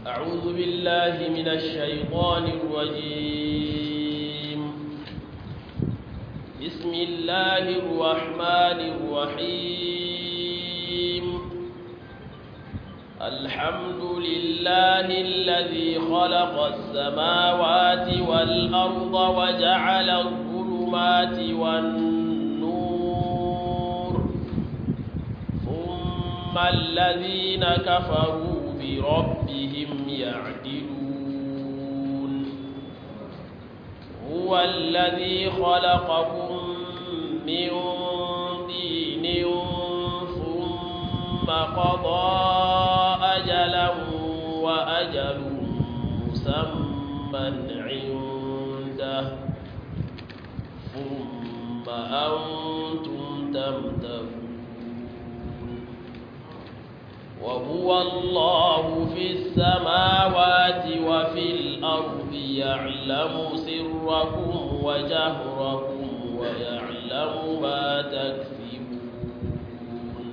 أعوذ بالله من الشيطان الرجيم. بسم الله الرحمن الرحيم. الحمد لله الذي خلق السماوات والأرض وجعل الظلمات والنور ثم الذين كفروا بربهم يعدلون. هو الذي خلقكم من طين ثم قضى أجلا وأجل مسمى عنده ثم أنتم تمترون. وهو الله في السماوات وفي الأرض يعلم سركم وجهركم ويعلم ما تكسبون.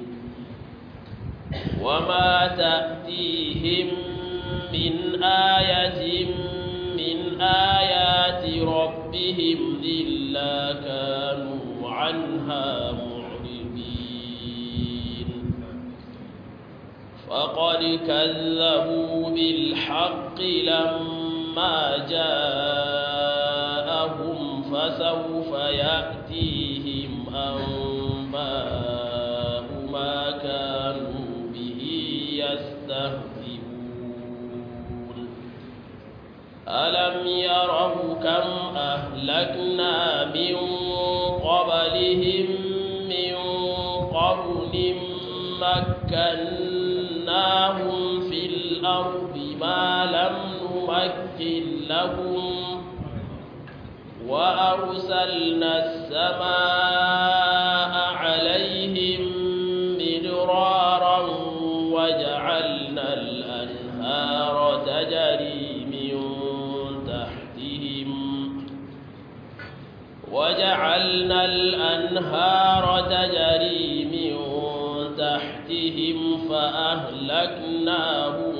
وما تأتيهم من آية من آيات ربهم إلا كانوا عنها فقد كذبوا بالحق لما جاءهم فسوف يأتيهم أنباء ما كانوا به يستهزئون. ألم يروا كم أهلكنا من قبلهم من قرن مكناهم في الأرض ما لم نمكن لهم وأرسلنا السماء عليهم مدرارا وجعلنا الأنهار تجري من تحتهم فأهلكناهم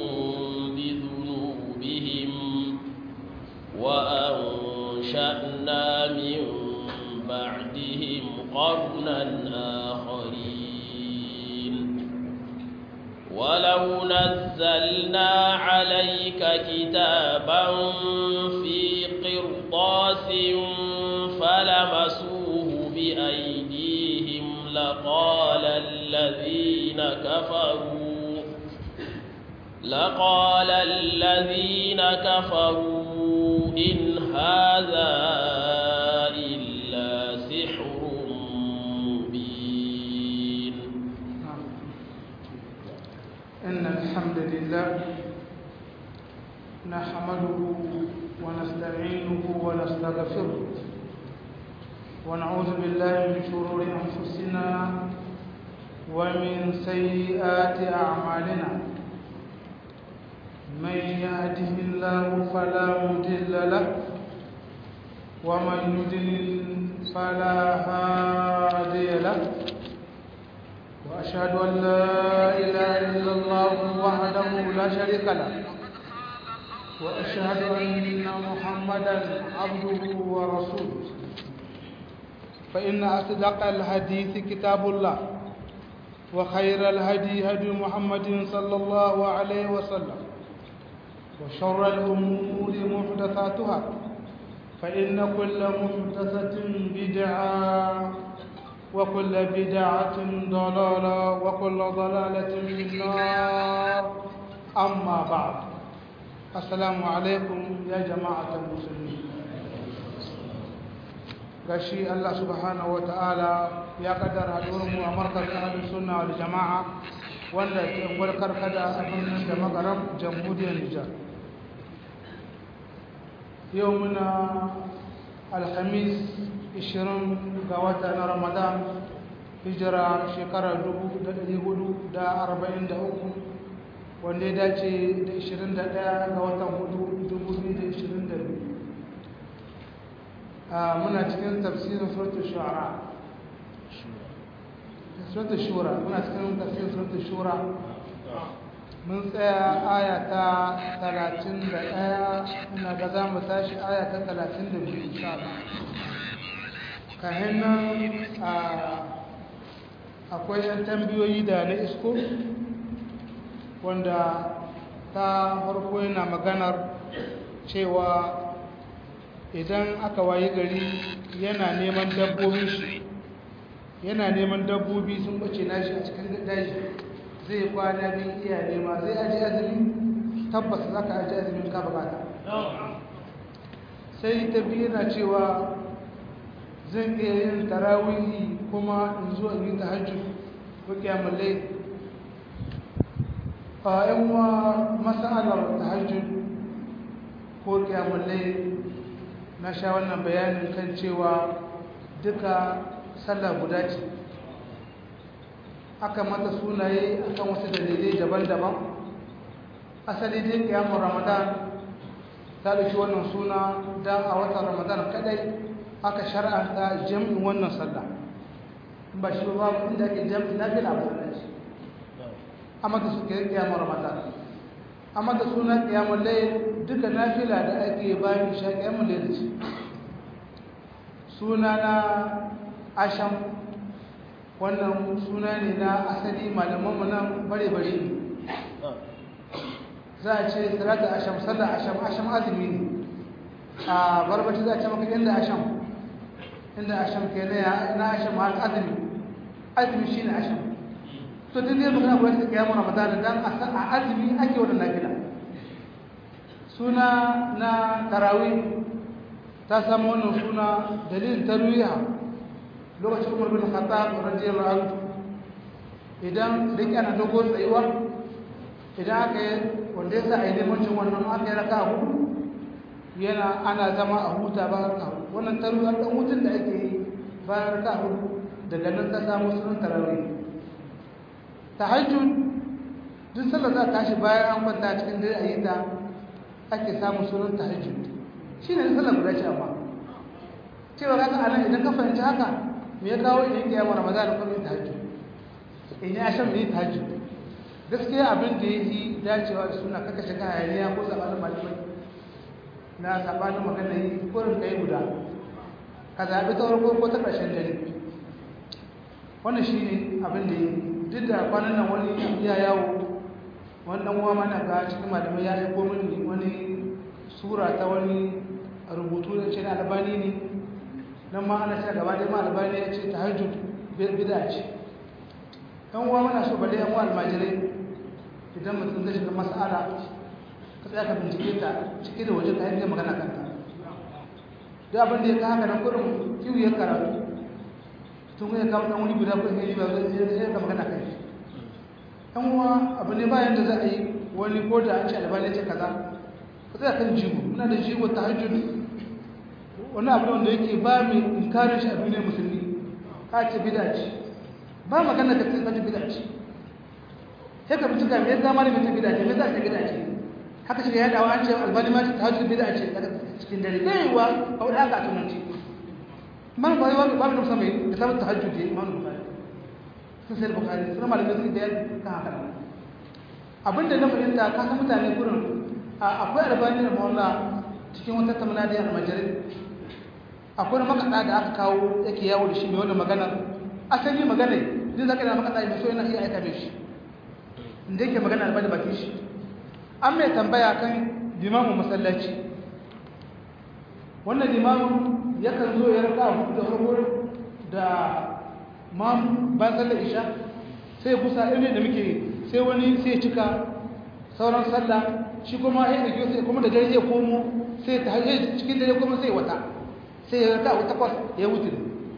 بذنوبهم وأنشأنا من بعدهم قرنا آخرين. ولو نزلنا عليك كتابا في قرطاس فلمسوه بأيديهم لقال الذين كفروا إن هذا إلا سحر مبين. إن الحمد لله نحمده ونستعينه ونستغفره ونعوذ بالله من شرور أنفسنا ومن سيئات أعمالنا. من يهده الله فلا مضل له ومن يضلل فلا هادي له. وأشهد أن لا إله إلا الله وحده لا شريك له وأشهد أن محمدا عبده ورسوله. فإن أصدق الحديث كتاب الله وخير الهدي هدي محمد صلى الله عليه وسلم وشر الأمور محدثاتها فإن كل محدثة بدعة وكل بدعة ضلالة وكل ضلالة في النار. أما بعد السلام عليكم يا جماعة المسلمين. gashi Allah subhanahu wataala ya kaddara haɗuwarmu a markazin ahlus sunna wal jama'a wanda ke gwarkar kada a birnin da magaram jamhuriyar Nijar. Yau muna alhamis 20 ga wata na Ramadan hijira shekara 1443 wanda ya dace da 21 ga watan 4 2022. muna cikin tafsirin suratul shu'ara suratul shura muna cikin tafsirin suratul shura mun tsaya aya ta 31 ina ga za mu tashi aya ta 32 insha Allah. Kahin nan akwai yan tambayoyi da na isko wanda ta farko yana maganar cewa idan aka waye gari yana neman dabbobi sun bace nashi a cikin daji zai kwana biyu iya nema zai aji azumi tabbas za ka aji azumin ka bukata sai ta biyu yana cewa zan iya yin tarawihi kuma in zo in yi tahajjud ko kiyamul layl yan wa masalar tahajjud ko kiyamul layl na sha wannan bayanin kan cewa duka sallah guda ce aka mata sunaye akan wasu dalilai daban-daban. Asali dai kiyamun Ramadan ta dauki wannan suna dan a watan Ramadan kadai aka shar'anta jam'in wannan sallah. Ba shi ba inda ake jam'i na bila masallaci. Amma da suke kiyamun Ramadan. Amma da suna kiyamun layl duka nafila da ake bayan isha kiyamun layl ce. Suna na asham wannan suna ne na asali malamanmu nan bare-bare ne za a ce salata asham sallar asham azumi ne a barbaci za a ce maka inda asham ke na asham har azumi shi ne asham to duk ne magana kuwa ta kiyamun ramadan dan a azumi ake wadda nafila suna na tarawih ta samu wannan suna dalilin tarwiya lokacin Umar bin Khattab radiyallahu anhu idan duk ana dogon tsayuwa idan aka yi wanda ya sa a yi limancin wannan aka yi raka hudu yana ana zama a huta bayan raka hudu wannan tarwiyar ɗan hutun da ake yi bayan raka hudu daga nan ta samu sunan tarawih tahajjud duk sallar za ta tashi bayan an kwanta cikin dare a yi ta ake samun sunan tahajjud shi ne sallar guda ce amma cewa haka anan idan ka fahimci haka me ya kawo in kiyama Ramadan ko in tahajjud in ya shan ne tahajjud gaskiya abin da yake dacewa da suna kaka shiga hayaniya ko sabanin malamai na sabanin magana yi ko rin kai guda ka zabi ta farko ko ta ƙarshen dare wannan shine abin da duk da kwanan nan wani ya yawo wannan uwa mana ga cikin malamai ya aiko mini wani sura ta wani rubutu da ce na albani ne nan ma ana cewa gaba ɗaya ma albani ya ce tahajjud bid'a ce dan uwa muna so balle yan uwa almajirai idan mutum zai shiga mas'ala ka tsaya ka bincike ta cike da waje ka yi magana kanta duk abin da ya kawo haka nan kurin kiwu ya karatu tun ya kawo ɗan wani guda ko ya yi ba zai ka magana kai yan uwa abu ne bayan da za a yi wani ko da an ce albani ya ce kaza ka tsaya kan jigo muna da jigo tahajjud wani abu wanda yake ba mai inkarin shi a duniyar musulmi ka ce bida ce ba magana ka ce kaji bida ce sai ka bincika me yasa malami ta bida ce me yasa ta bida ce haka shi ya dawo an ce albani ma ta hajji bida ce cikin dare bai wa a wani haka a tunanci man ba wani babu da musamman da samun tahajjud ya imanu bukari sun sai bukari suna malamai sun bayar kan haka abinda na fahimta ka san mutane kurin akwai albani da mawalla cikin wata tamana da yana majalis akwai makaɗa da aka kawo yake yawo da shi mai wani magana asali magana zai zaka da makaɗa mai so yana iya aika mai shi inda yake magana albani bakin shi an mai tambaya kan limamin masallaci wannan limamin yakan zo ya raka hudu da farko da mamu bayan sallar isha sai kusa irin da muke sai wani sai cika sauran sallah shi kuma ya ɗauki sai kuma da dare zai komo sai ta hanyar cikin dare kuma sai wata sai ya raka wata kwas ya wuce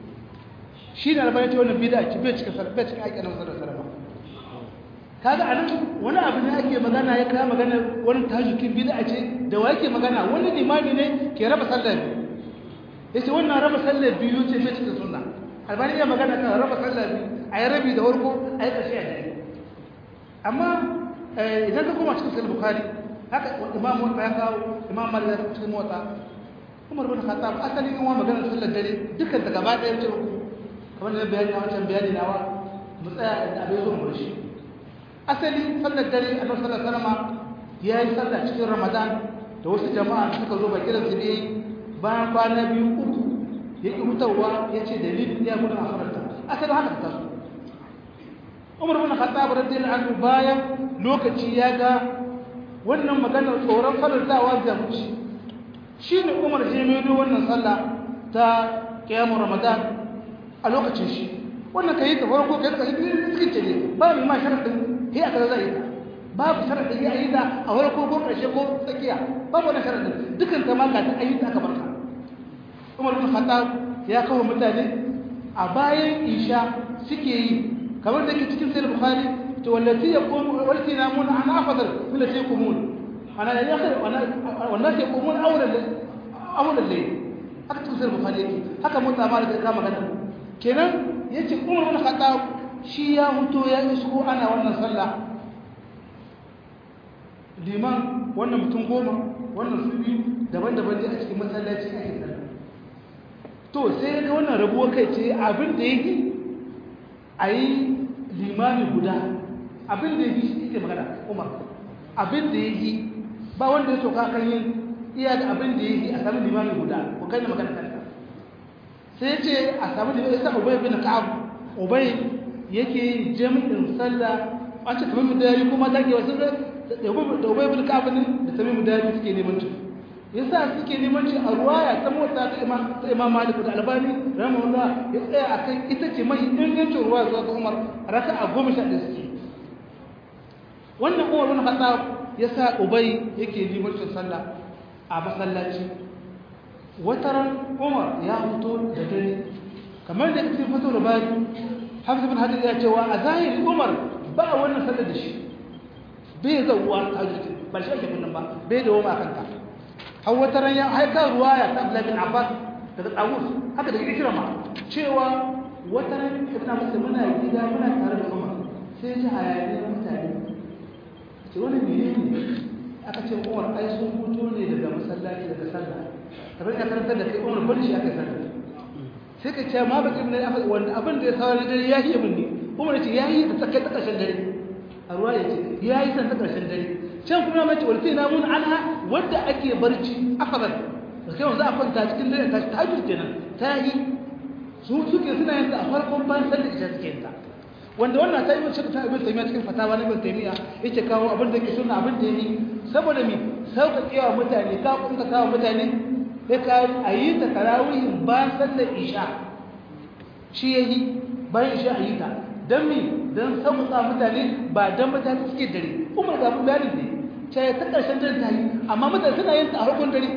shi da albani ce wannan bida ci bai cikin sallah bai cikin aikin sallar sallah kaga a nan wani abu ne ake magana ya kawo magana wani tajukin bid'a ce da wa yake magana wani limami ne ke raba sallar biyu yace wannan raba sallar biyu ce bai cikin sunna albani ya magana kan raba sallar biyu ayi rabi da warko ayi karshe a dare amma idan ka koma cikin sahih bukhari haka imam Muwatta ya kawo imam Malik ya cikin Muwatta Umar bin Khattab asali in wa magana sallar dare dukkan ta gaba ɗaya ce kamar da bayani a wancan bayani nawa mu tsaya da abin zo mu shi asali sallar dare annabi sallallahu alaihi wasallam ya yi sallah cikin ramadan da wasu jama'a suka zo bakin su ne bayan kwana biyu uku ya ki hutawa ya ce dalilin ya gudu a faranta asali haka ta so umar bin khattab radiyallahu anhu bayan lokaci ya ga wannan maganar tsoron farantawa da muci shine umar ya mai wannan sallah ta qiyamul ramadan a lokacin shi wannan kai ta farko kai ta cikin ce ne ba mai ma sharadin sai aka zai babu sharadin ya yi da a farko ko karshe ko tsakiya babu wannan sharadin dukan ta maka ta ayyuka aka barka umar bin khattab ya kawo mutane a bayan isha suke yi kamar da ke cikin sahih bukhari to wallati yaqumu wallati namun an afdal min allati yaqumun ana ya akhir wannan yaqumun awlan layl haka cikin sahih bukhari yake haka mutama da kama magana kenan yace umar bin khattab shi ya huto ya isko ana wannan sallah liman wannan mutum goma wannan su biyu daban-daban ne a cikin masallaci ake sallah to sai ga wannan rabuwar kai ce abin da yake a yi limami guda abin da yake shi ke magana umar abin da yake ba wanda ya soka kan yin iya da abin da yake a sami limami guda ko kai na magana kanta sai ce a sami limami ya sa ubay bin ka'ab ubay yake jami'in sallah an ce kamar mudari kuma take wasu da ubay bin ka'ab ne da tamim mudari suke neman tu yasa suke neman shi a ruwaya ta mota ta imam malik da albani rahimahullah ya tsaya akan ita ce mai ingancin ruwaya zuwa ga umar raka'a 11 suke wannan umar bin khattab yasa ubay yake neman shi sallah a masallaci wataran umar ya fito da dare kamar da cikin fito da bayan hafiz bin hadid ya cewa a zahiri umar ba wannan sallar da shi bai zauwa tahajjud ba shi ake kunnan ba bai da wama kanta har wata ran ya haika ruwaya ta Abdullah bin Abbas daga Tawus haka daga Ikrama cewa wata ran ibn Abbas muna gida muna tare da Umar sai ji hayaniyar mutane ce wani menene aka ce Umar ai sun fito ne daga masallaci daga sallah kamar ya karanta da kai Umar bari shi aka sallah sai ka ce ma baki ibn Abbas wanda abin da ya sawa na dare ya yi min ne Umar ce yayi da tsakai ta ƙarshen dare a ruwa ya ce yayi san ta ƙarshen dare can kuma mace walti na mun anha wanda ake barci afadan da kai wanzu a kwanta cikin dare ta tahajjud kenan ta yi su suke suna yin a farkon ban sallar isha suke yin ta wanda wannan ta yi mace ta ibn taymiya cikin fatawa na ibn taymiya yake kawo abin da yake sunna abin da yake saboda mi sauƙaƙewa mutane ka kunta kawo mutane sai ka ayi ta tarawihin ban sallar isha shi yayi bayan isha ayi ta dan mi dan sauƙaƙa mutane ba dan mutane suke dare kuma ga bayanin ne sai ta ƙarshen dare ta yi amma mutane suna yin ta a farkon dare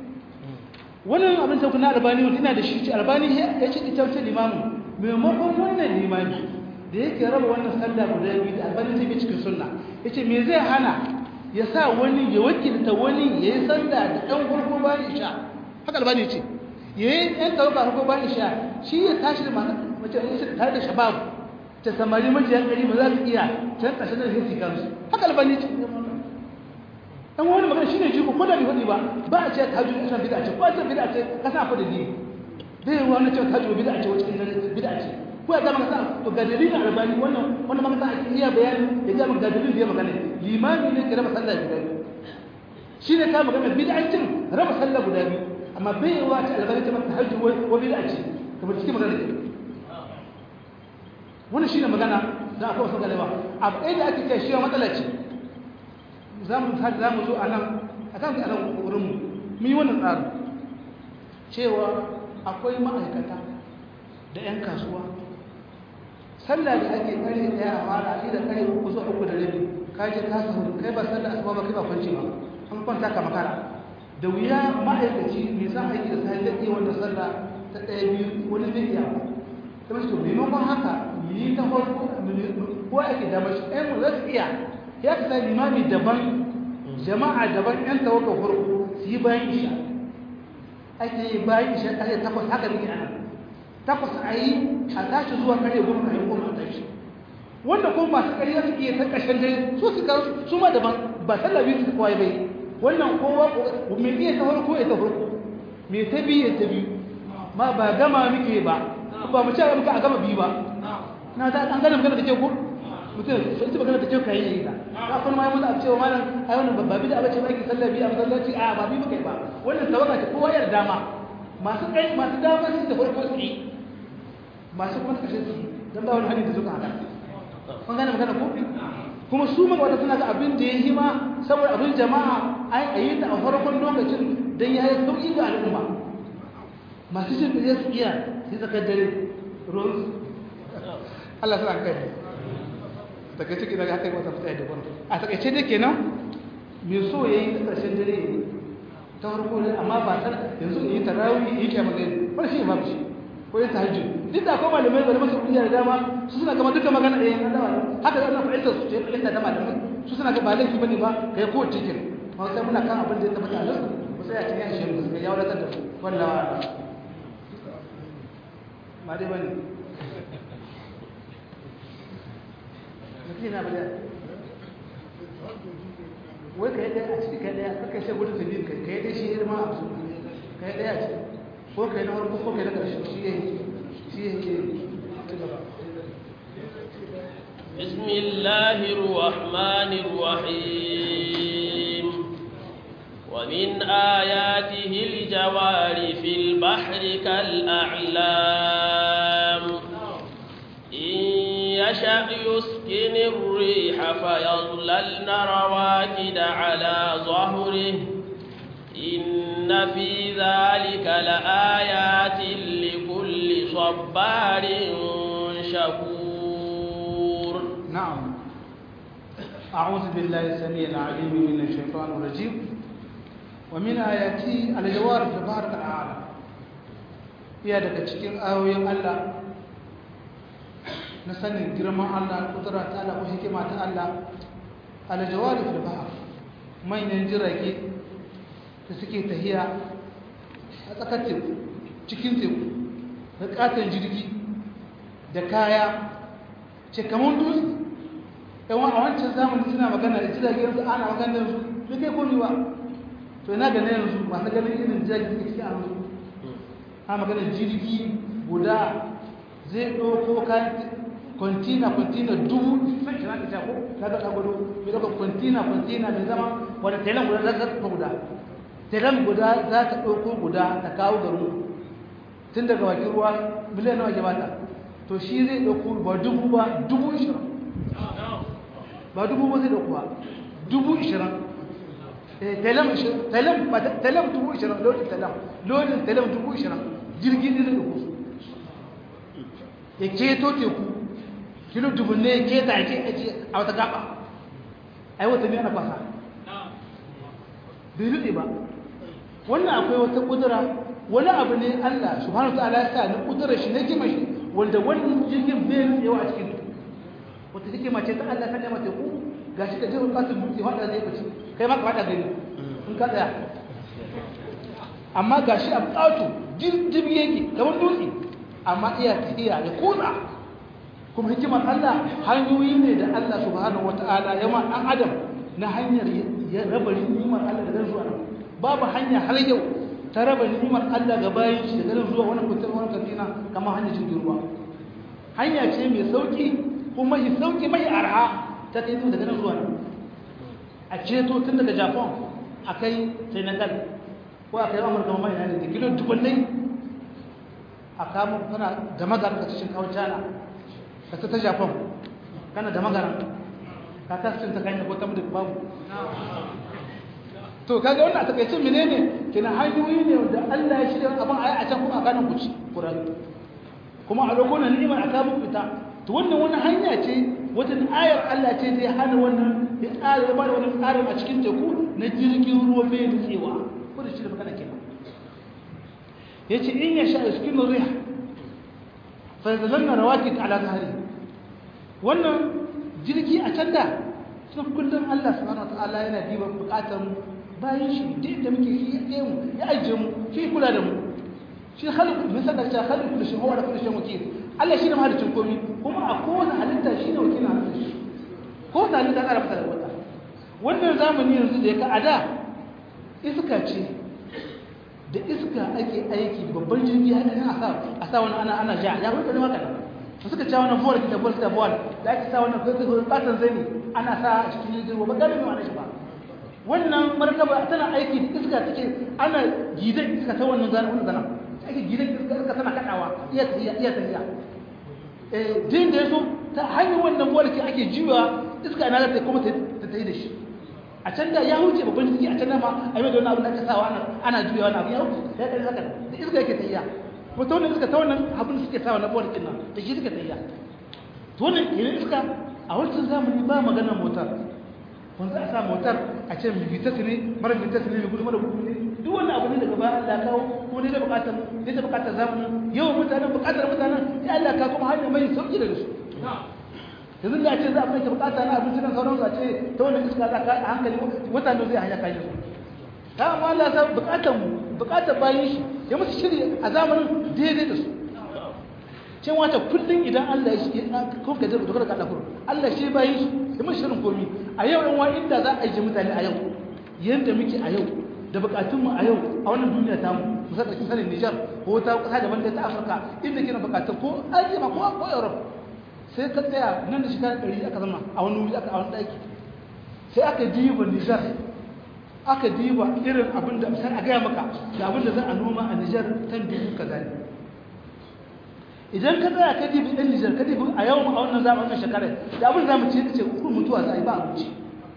wannan abin sauƙi na albani wanda ina da shi ce albani ya ce ita wace limamin maimakon wannan limami da yake raba wannan sallah guda biyu da albani zai bi cikin sunna ya ce me zai hana ya sa wani ya wakilta wani ya yi sallah da ɗan farko bayan isha haka albani ya ce ya yi ɗan tawaga farko bayan isha shi ya tashi da mace tare da shababu ta samari majiyar ɗari ba za su iya can ƙasar da zai kansu haka albani ce ɗan wani magana shi ne jiko ko da bai faɗi ba a ce ta hajji ina bida ce ko a ce bida ce ka sa faɗi ne bai ruwa na cewa ta hajji bida ce wacce bida ce ko ya zama kasa to ga dalilin albani wannan magana ake iya bayani ya zama ga dalilin da ya magana limami ne ke raba sallah guda biyu shi ne ka magana bid'ancin raba sallah guda biyu amma bai ruwa ce albani ta mata hajji wa bida ce kamar cikin magana ne wannan shine magana da aka wasu galewa abu ɗaya da ake kai shi matsala ce za mu zo a nan a kan anan wurinmu mun yi wannan tsarin cewa akwai ma'aikata da 'yan kasuwa sallah da ake kare ɗaya a fara a da kare uku zuwa uku da rabi ka je ka sahu kai ba sallah asuba ba kai ba kwanci ba an kwanta ka makara da wuya ma'aikaci mai sa aiki da sai zai wannan sallah ta ɗaya biyu wani zai iya kuma su maimakon haka yi ta farko ko ake da mashi ɗayan mu za su iya ya ka sa limami daban jama'a daban yan tawaka farko su yi bayan isha ake yi bayan isha ƙarfe 8 haka nake ana 8 a yi a tashi zuwa ƙarfe 10 a yi goma a tashi wanda kuma masu ƙarfi su iya ta ƙarshen dare su su kawo su ma daban ba sallah biyu su kawai bai wannan kowa mai iya ta farko ya ta farko mai ta biyu ya ta biyu ma ba gama muke ba mu ce muka a gama biyu ba na da an gane magana da ke ko mutum sai ta magana da kyau kai yayi ta ka kuma mai mutu a cewa malam ai wannan babba bida bace ba ki sallah bi a masallaci a ba bi kai ba wannan tawaga ce kowa yar dama masu dama su da farko su yi masu kuma kashe su dan ba wani hadisi da suka hada kun gane magana ko kuma su magwata suna ga abin da ya hima saboda abin jama'a ai ayi ta a farkon lokacin dan yayi sauki ga al'umma masu jin da su iya sai zakar dare ruwan Allah sa kai daga ciki daga haka wata fita da gwamnati a takaice dai kenan mai so yayi ta karshen dare ta farko ne amma ba san yanzu yi tarawih yi kiyama gani wani shi babu shi ko yin tahajjud duk da akwai malamai da masu kungiya da dama su suna gama duka magana ɗaya na dama haka da wannan fa'ilta su ce fa'ilta da malamai su suna ga ba laifi bane ba kai ko cikin ma sai muna kan abin da ya tabbata a nan ko sai a cikin yan shehu su ya wadatar da su wallahi ma dai bane mutum na bada wai kai dai a cikin kai dai ka kai sai gudun sabi kai dai shi irma a su kai dai a cikin ko kai na farko ko kai na ƙarshe shi yake بسم الله الرحمن الرحيم ومن آياته الجوار في البحر كالأعلام إن يشأ يسكن الريح فيظللن رواكد على ظهره إن في ذلك لآيات لكل صبار شكور. نعم. أعوذ بالله السميع العليم من الشيطان الرجيم ومن آياته الجوار في البحر كالأعلام. يا daga cikin ayoyin Allah na sanin girman Allah, kudura ta Allah ko hikima ta Allah, al-jawari fil bahr, manyan jirage da suke tahiya a tsakar teku, cikin teku, da katon jirgi da kaya ce kamar dutse. Yawan a wancan zamani suna magana da jiragen su ana magana da su bai kai komi ba. To ina ganin yanzu masu ganin irin jiragen suke ciki a yanzu. A magana jirgi guda zai ɗauko kayan kwantina dubu sai kira ta ko na ga gwado mai ɗauka kwantina mai zama wanda tailan guda za ta ɗauka guda. Tailan guda za ta ɗauko guda ta kawo garin tun daga bakin ruwa miliyan nawa ke bata. To shi zai ɗauko ba dubu ba 20,000 ba dubu ba zai ɗauko ba 20,000 tailam 20,000 lodin tailam 20,000 jirgin ne zai ɗauko su ya keto teku kilo dubunne ya keta ya ce a wata gaba ai wata ne ana fasa bai ruɗe ba. Wannan akwai wata ƙudura wani abu ne Allah subhanahu wa ta'ala ya sa na ƙudurar shi na kima shi wanda wannan jirgin bai rutsewa a cikin wata hikima ce ta Allah ta nema teku ga shi ka jirgin katin dutse wanda zai bace kai ma ka faɗa gani in ka tsaya amma ga shi a ƙato jirgin yake kamar dutse amma iya tafiya ya kutsa kuma hikimar Allah hanyoyi ne da Allah subhanahu wa ta'ala ya ma ɗan adam na hanyar ya raba ni'imar Allah da zuwa nan babu hanya har yau ta raba ni'imar Allah ga bayin shi daga nan zuwa wannan kutar wannan katina kamar hanyar jirgin ruwa. Hanya ce mai sauki kuma mai sauki mai arha ta kai daga nan zuwa nan a ceto tun daga Japan akai Senegal ko akai Amurka ma ina da kilo dubunnai a kamo kana da magana ka cikin kawai China ka ta Japan kana da magana ka kasance ta kai ko ta mudu babu. To kaga wannan a takaice menene kina hanyoyi ne wanda Allah ya shirya abin a can kuma a kanan kuci Qur'ani kuma a lokacin ni'imar aka muku fita to wannan wani hanya ce wata ayar Allah ce zai hana wannan ya tsare ba da wani tsarin a cikin teku na jirgin ruwa bai nutsewa ko da shi da magana kenan yace in ya sha iskinu rih fa yadhalna rawakid ala dhahri wannan jirgi a can da sun kullum Allah subhanahu wataala yana diba bukatar mu bayan shi duk da muke shi ya mu ya ajiye mu shi kula da mu shi khaliq misal da khaliq kullu shay huwa da kullu shay wakil Allah shi ne mahalicin komai kuma a kowace halitta shi ne wakilin halitta shi ko ta halitta ana fata da wata wannan zamani yanzu da ya ka ada iska ce da iska ake aiki babban jirgi haka ne a sa wani ana ja ya rubuta maka to suka cewa wannan bol da bol da bol da ake sa wannan katon zani ana sa a cikin jirgin ruwa ba galibi ma shi ba wannan markaba tana aiki da iska take ana gidan iska ta wannan zana ake gidan iska tana kadawa iya tafiya din da yaso ta hanyar wannan bol ke ake jiwa iska na ta kuma ta tayi da shi a can da ya huce babban jiki a can ma a yi da wani abu da aka sawa ana juya wani abu ya huce ya kai haka da iska yake tafiya ko ta wannan iska ta wannan abin suke sawa na bol din nan da shi suke tafiya to wannan idan iska a wancan zamani ba magana motar wanda a sa motar a ce mai vitesse ne mara vitesse ne mai gudu mara gudu ne duk wannan abu ne daga bayan Allah kawo kuma ne da bukatar zamani yawan mutanen ya Allah ka kuma hanyar mai sauki da su yanzu da ce za a fahimta bukata na abinci nan sauransu a ce ta wannan iska za ka a hankali mutane zai hanya kayan su ta amma Allah sa bukatar bayan shi ya musu shiri a zamanin daidai da su ce wata kullum idan Allah ya shi kuma ka jirga da kaɗa Allah shi bayan shi ya musu shirin komi a yau yan wani inda za a yi mutane a yau yadda muke a yau da bukatunmu a yau a wannan duniya tamu musamman da kisanin Nijar ko ta kasa daban da ta Afirka inda kina bukatun ko Asia ko Europe sai ka tsaya nan da shekara 100 aka zama a wani wuri a wani ɗaki sai aka diba Nijar aka diba irin abin da sai a gaya maka da abin da za a noma a Nijar tan dubu kaza ne idan ka tsaya ka dibi ɗan Nijar ka dibi a yau a wannan zamanin shekarar da abin da za mu ce kun mutuwa za a yi ba abinci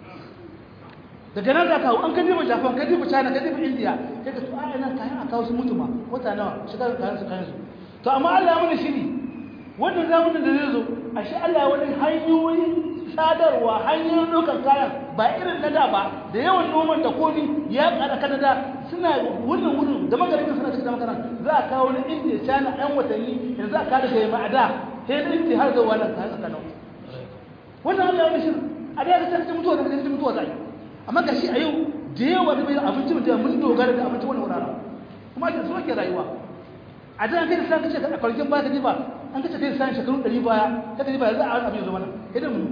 daga nan za ka hau an ka diba Japan ka diba China ka diba India kai ka to a ina kayan a kawo su mutu ma wata nawa shekarar kayan su to amma Allah ya mana shiri wannan zamanin da zai zo a shi Allah wani hanyoyin sadarwa hanyoyin ɗaukar kayan ba irin na da ba da yawan noman da komi ya ƙara kanada suna wannan wurin da magaribin suna cikin makaran za a kawo na indiya china ɗan watanni yanzu a kada ga yamma a da sai da indiya har zuwa nan kayan tsakanin wannan Allah wani shirin a da ya kasance cikin mutuwa da cikin mutuwa za a yi amma ga shi a yau da yawa da bai abinci mutum mun dogara da abinci wannan wuraren kuma ake so ke rayuwa a da kai da sa kace a farkin ba ka ba an kace kai sai shekaru 100 baya kace ba za a abin zo mana idan mun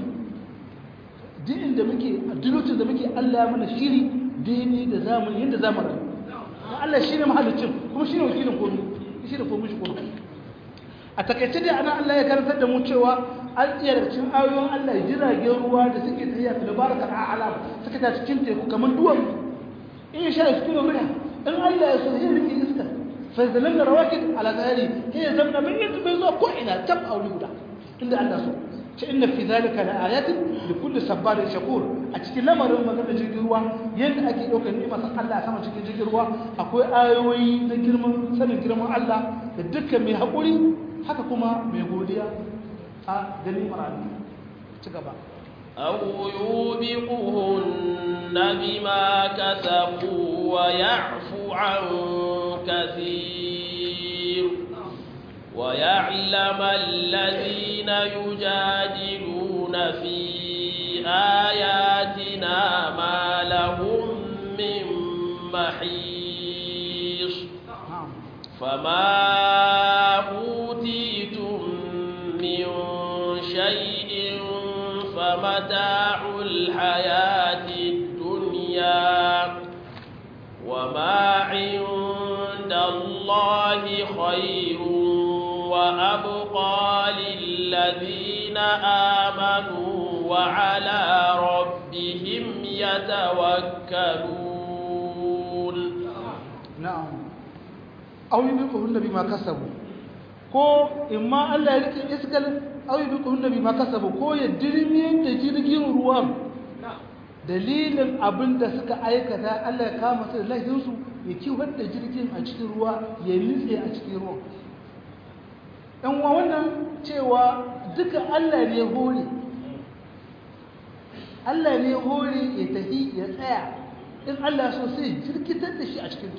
duk inda muke a dukkan da muke Allah ya mana shiri dini da zamani yanda zamani Allah shine mahallicin kuma shine wakilin komai shine komai shi komai a takeice dai ana Allah ya karantar da mu cewa an tsaya da cikin ayoyin Allah jiragen ruwa da suke tafiya da baraka a'ala suke ta cikin teku kamar duwan in sha su kilo mina in Allah ya so zai rike iska فزلنا رواكد على ذلك هي زمنا بيزو كوئنا تبقى ولودا إن الله سو إن في ذلك لآيات لكل صبار شكور أتكي لما رمى قبل جيروا ين أكيد لو كان إما سأل الله سما تكي جيروا أكو آيوي نجرم سنة جرم الله الدكة من هقولي حتى كما بيقوليا دليل مراني تكبا أو يوبقهن بما كسبوا ويعفو عن كثير ويعلم الذين يجادلون في آياتنا ما لهم من محيص فما أوتيتم من شيء فمتاع الحياة الدنيا وما عند الله خير وأبقى للذين آمنوا وعلى ربهم يتوكلون نعم أو يبقهن بما كسبوا ko imma Allah ya rike iskal aw yubqihunna bima kasabu ko ya dirmi da jirgin ruwan dalilin abinda suka aikata Allah ya kama su da laifin su ya kiwar da jirgin a cikin ruwa ya nitse a cikin ruwa dan wannan cewa duka Allah ne hore Allah ne hore ya tafi ya tsaya in Allah so sai jirkitar da shi a cikin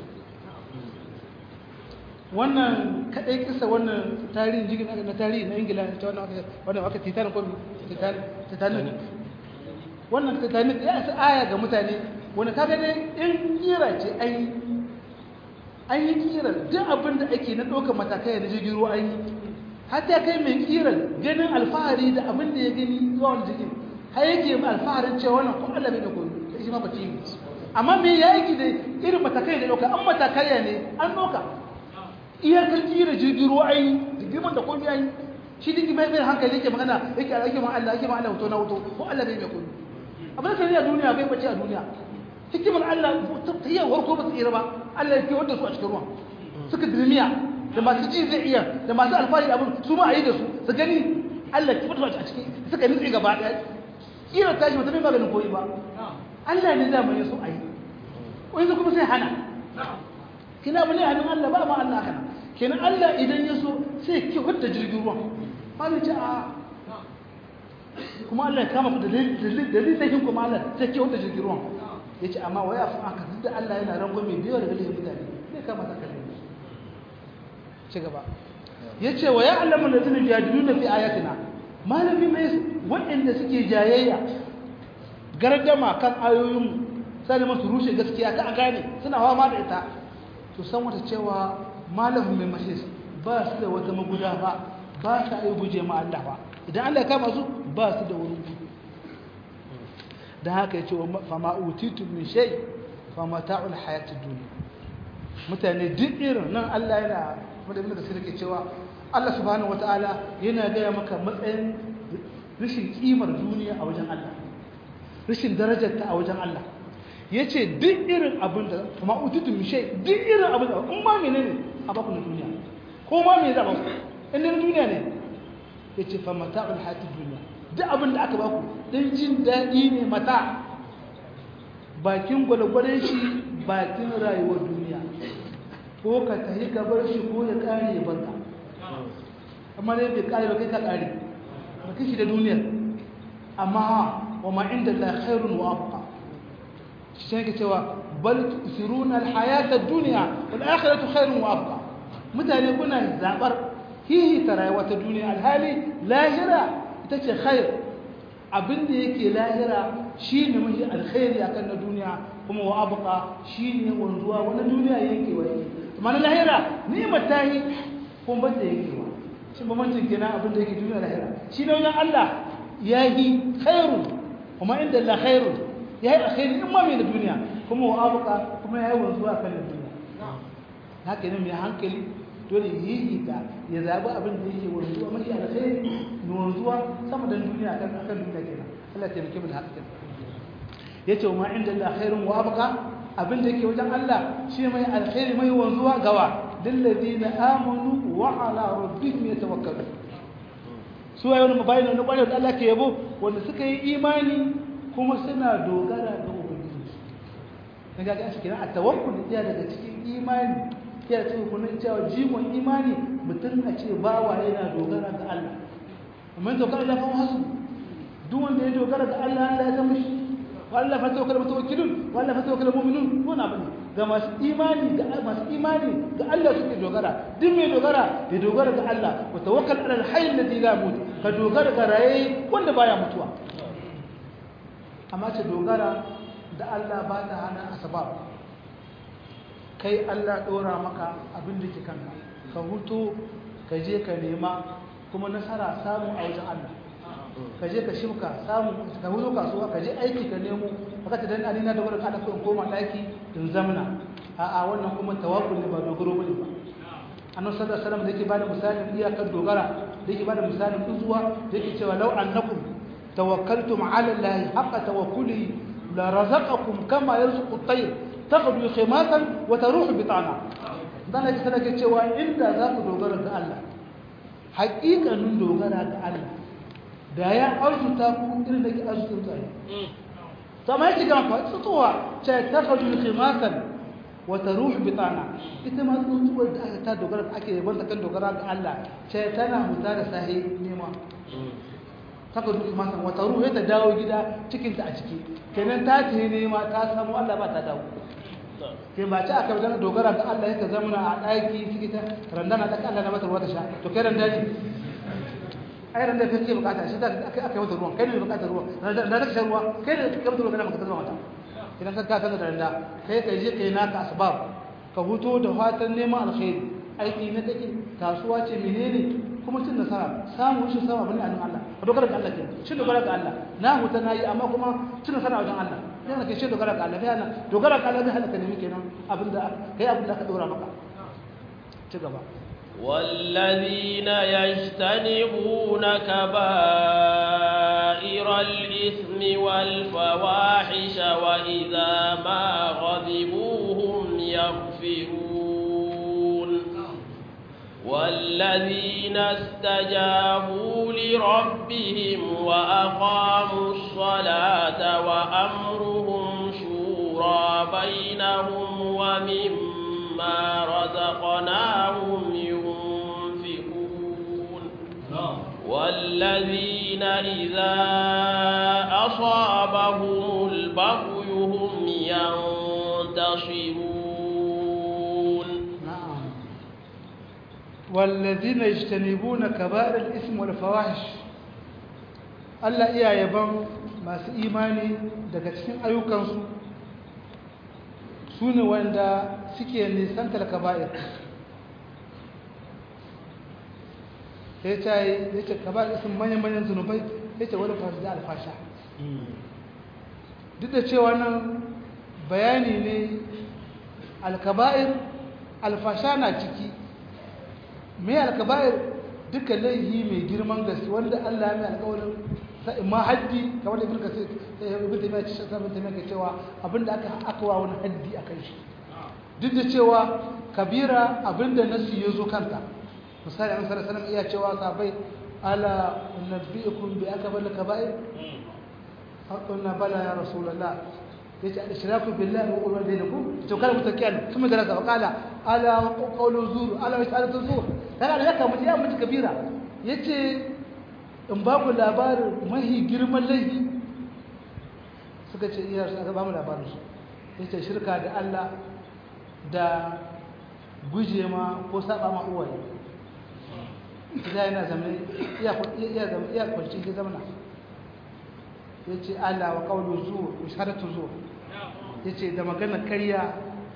wannan kadai kisa wannan tarihin jirgin na tarihi na Ingila ta wannan aka Titanic ko Titanic wannan Titanic ya sa aya ga mutane wanda kaga ne in kira ce an yi kira duk abin da ake na ɗaukar matakai na jirgin ruwa an yi hatta kai mai kira ganin alfahari da abin da ya gani zuwa wani jirgin har yake mai alfaharin cewa wannan ko Allah bai da koyi sai shi ma ba ci amma me ya yi da irin matakai da ɗauka an matakai ne an ɗauka iyakar kira jirgin ruwa ai da girman da komai ai shi duk mai hankali yake magana yake ma Allah hoto na hoto ko Allah bai mai kullu abin da ne a duniya bai bace a duniya hikimar Allah ta yi warko ba tsira ba Allah yake wanda su a cikin ruwan suka dirmiya da masu ji zai iya da masu alfahari abin su ma a yi da su gani Allah ki mutu a cikin suka nutse gaba daya kira tashi mutum bai maganin koyi ba Allah ne da mai so a yi wani kuma sai hana kina bane hannun Allah ba ma Allah kana kenan Allah idan ya so sai ki hudda jirgin ruwan malai ce a kuma Allah ya kama ku da dalilin kuma Allah sai ki hudda jirgin ruwan yace amma waya fa aka da Allah yana rango mai biyo daga dalilin mutane sai kama ta kalle ci gaba yace wa ya'lamu alladhina yajaduna fi ayatina malami mai wanda suke jayayya gardama kan ayoyin sai masu rushe gaskiya ka gane suna hawa ma da ita to san wata cewa malamin mai mashi ba su da wata maguda ba sa yi guje ma Allah ba idan Allah ya kama su ba su da wurin gudu da haka yace fa ma utitu min shay fa mata'ul hayatid dunya mutane duk irin nan Allah yana madabin da suke cewa Allah subhanahu wataala yana gaya maka matsayin rashin kimar duniya a wajen Allah rashin darajarta a wajen Allah yace duk irin abin da kuma ututu mi shay duk irin abin da in ma menene a baku na duniya ko ma me za ba ku in na duniya ne yace fa mata'ul hayatid dunya duk abin da aka baku dan jin dadi ne mata bakin gwalgwaren shi bakin rayuwar duniya ko ka tahi ka bar shi ko ya kare ya barka amma ne bai kare ba kai ka kare ba kishi da duniya amma wa ma inda Allah khairun wa abqa shi ne ke cewa bal tusiruna alhayata ad-dunya wal akhiratu khairun wa abqa mutane kuna zabar hihi ta rayuwa ta duniya alhali lahira ita ce khair abinda yake lahira shine mafi alkhairi akan na duniya kuma wa abqa shine wanzuwa wannan duniya yake wai amma na lahira ni'mat tahi kun banda yake wa shi bamancin kenan abinda yake duniya lahira shi ne wajen Allah yayi khairun kuma inda Allah khairun yayi alkhairi in ma mai na duniya kuma wa abqa kuma yayi wanzuwa kan na duniya haka ne mai hankali dole yi ta ya zabi abin da yake wanzuwa mafi alkhairi ne wanzuwa sama da duniya kan duniya kenan Allah ta miki mun haka kenan yace ma inda Allah khairun wa abqa abin da yake wajen Allah shi mai alkhairi mai wanzuwa gawa lilladina amanu wa ala rabbihim yatawakkalun su ayyuna mabayin na kwarewa da Allah ke yabo wanda suka yi imani kuma suna dogara ga ubangiji daga ga shi kenan at-tawakkul ya daga cikin imani ya ce kullun cewa jikon imani mutum a ce bawa yana dogara ga Allah amma dogara da fa hasu duk wanda ya dogara ga Allah Allah ya zama shi wallahi fa tawakkal mutawakkilun wallahi fa tawakkal mu'minun wannan abin ga masu imani ga Allah suke dogara duk mai dogara ya dogara ga Allah wa tawakkal ala al-hayy alladhi la yamut ka dogara ga raye wanda baya mutuwa amma ce dogara da Allah ba ta hana asbab kai Allah dora maka abin da ke kanka ka huto ka je ka nema kuma nasara samu a wajen Allah ka je ka shimka samu ka huto kasuwa ka je aiki ka nemo haka ta dan alina da wurin kada ko koma daki in zamna a'a wannan kuma tawakkul ne ba dogaro bane ba annabi sallallahu alaihi wasallam da yake bada misalin iyakar dogara da yake bada misalin kuzuwa da yake cewa law annakum tawakkaltum ala allahi haqqa tawakkuli la razaqakum kama yarzuqu at-tayr taghdu khimatan wa taruhu bitana dan yake sadaka cewa inda za ku dogara ga Allah haƙiƙanin dogara ga Allah da ya arzuta ku irin da ke arzuta to amma yake ga fa tsuwa ce taghdu khimatan wata ruhu bitana ita ma tsuntsuwar da aka ta dogara da ake yabon kan dogara ga Allah ce tana huta da sahi nema taka ruhu masan wata ruhu ya ta dawo gida cikin ta a ciki kenan ta ce nema ta samu Allah ba ta dawo ke ba ci aka wajen dogara ga Allah yake zamana a daki ciki ta randana da Allah na mata ruwa ta sha to kai randa ji ai randa kake bukata shi da aka mata ruwan kai ne bukatar ruwa randa da shan ruwa kai ne kake mata ruwa kana maka zama mata idan ka kasa da randa kai ka je kai naka asbab ka huto da fatan neman alkhairi aiki na take kasuwa ce menene kuma cin nasara samu shi sama bane a Allah ka dogara ga Allah kenan shi dogara ga Allah na huta nayi amma kuma cin nasara wajen Allah yana ke shi dogara ga Allah yana dogara ga Allah da halaka ne kenan abinda kai abinda ka dora maka ci gaba والذين يجتنبون كبائر الإثم والفواحش وإذا ما غضبوا هم يغفرون والذين استجابوا لربهم وأقاموا الصلاة وأمرهم شورى بينهم ومما رزقناهم ينفقون والذين إذا أصابهم البغي هم ينتصرون والذين يجتنبون كبائر الإثم والفواحش Allah iya yaban masu imani daga cikin ayyukansu su ne wanda suke nisantar kaba'ir ya ce kaba'ir sun manyan zunubai ya ce wani fasu da alfasha duk da cewa nan bayani ne alkaba'ir alfasha na ciki mai alkaba'ir duka laihi mai girman gaske wanda Allah mai alƙawarin ma haddi kamar da ibn kasir ibn taymiya ce sai ibn taymiya ke cewa abinda aka wa wani haddi akan shi duk da cewa kabira abinda nasu yazo kanta misali an sallallahu alaihi iya cewa sahabbai ala unabbiukum bi akbar al-kaba'ir qulna bala ya rasulullah yace al-ishraku billahi wa qul bainakum to kana mutakiyan kuma da ka kala ala qawlu zur ala isharatu zur kana da mutum ya mutu kabira yace in ba ku labarin mahi girman laifi suka ce iya suka ba mu labarin su yace shirka da Allah da guje ma ko saba ma uwaye idan yana zamani iya kwanci ke zamana yace Allah wa qawlu zur isharatu zur yace da magana ƙarya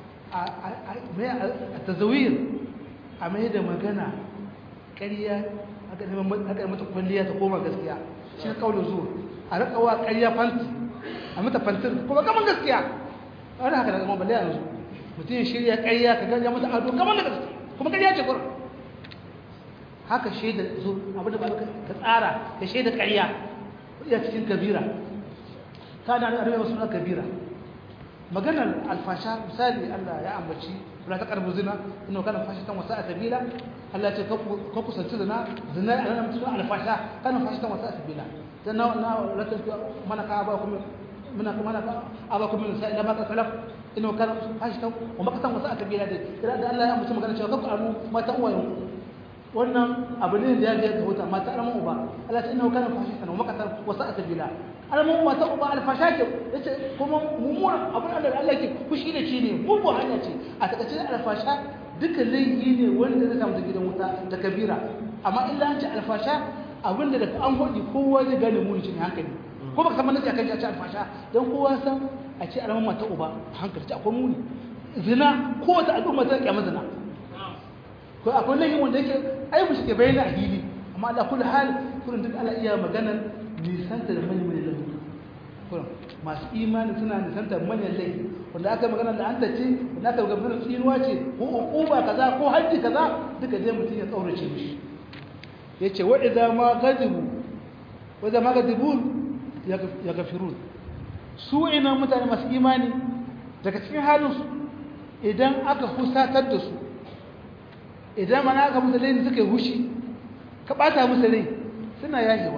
a tazawir a mai da magana ƙarya aka mata kwalliya ta koma gaskiya shi ne kaulin zuwa a rikawa ƙarya fanti a mata fantir kuma kaman gaskiya wani haka daga mabalai yanzu mutum ya shirya ƙarya ka ganya mata ado kaman da gaskiya kuma ƙarya ce kurin haka shaida zuwa abinda ba ka tsara ka shaida ƙarya iya cikin kabira ka na arabe wasu na kabira maganar alfasha misali Allah ya ambaci la taqrabu zina inna kana fashatan wa sa'a sabila Allah ya ce ka kusanci zina ana mutum alfasha kana fashatan wa sa'a sabila dan na la ta mana ka ba kuma mana ka aba kuma min sai labaka salaf inna kana fashatan wa maqtan wa sa'a sabila da Allah ya ambaci magana cewa ka anu mata uwayen wannan abu ne da ya ga huta mata alamun uba Allah ta inna kana fashatan wa maqtan wa sa'a sabila alamun wata uba alfasha ce yace kuma mummuna abin da Allah yake fushi da shi ne mugu hanya ce a takaice alfasha duka laifi ne wanda zai samu gidan wuta da kabira amma illa an ce alfasha abinda da an hodi kowa zai gane muni shi hankali ko baka san manhaji akan ce alfasha dan kowa san a ce alamun mata uba hankali ta akwai muni zina ko wata al'umma ta kiyama zina ko akwai laifi wanda yake ai mu shike bayyana a hili amma Allah kullu hal kullun duk Allah iya maganar nisanta da manyan laifi kullum masu imani suna nisanta manyan laifi wanda aka magana da an tace wanda aka ga magana tsinuwa ce ko uquba kaza ko haji kaza duka dai mutum ya tsaurace mishi yace wa idza ma gadibun ya gafirun su ina mutane masu imani daga cikin halin su idan aka husatar da su idan mana aka musu laifi suka yi hushi ka bata musu laifi suna yahewa